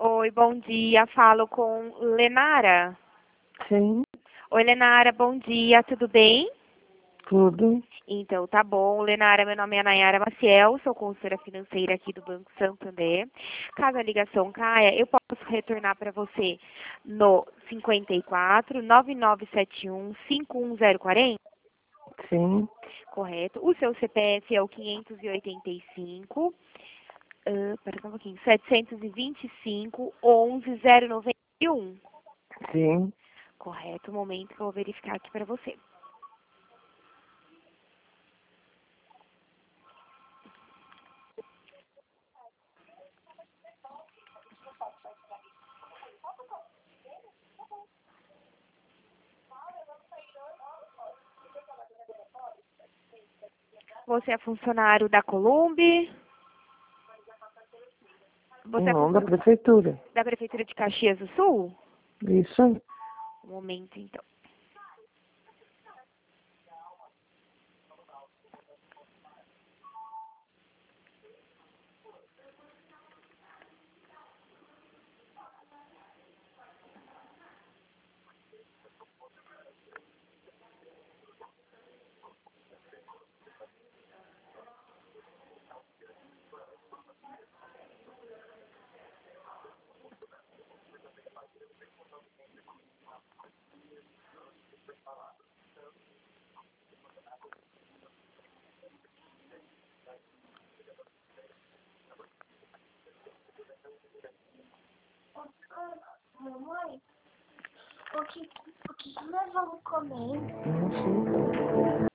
Oi, bom dia. Falo com Lenara. Sim, Oi, Lenara, bom dia. Tudo bem? tudo. Então, tá bom. Lenara, meu nome é Nayara Maciel, sou consultora financeira aqui do Banco Santander. Caso a ligação caia, eu posso retornar para você no 54 9971 51040? Sim, Correto. O seu CPF é o 585, pera só um pouquinho, 725 11 091. sim. Correto, um momento que eu vou verificar aqui para você. Você é funcionário da Columbe? Você é Não, da funcionário prefeitura. da Prefeitura de Caxias do Sul? Isso. Um momento, então. Mamãe, o que nós vamos comer? Não sei.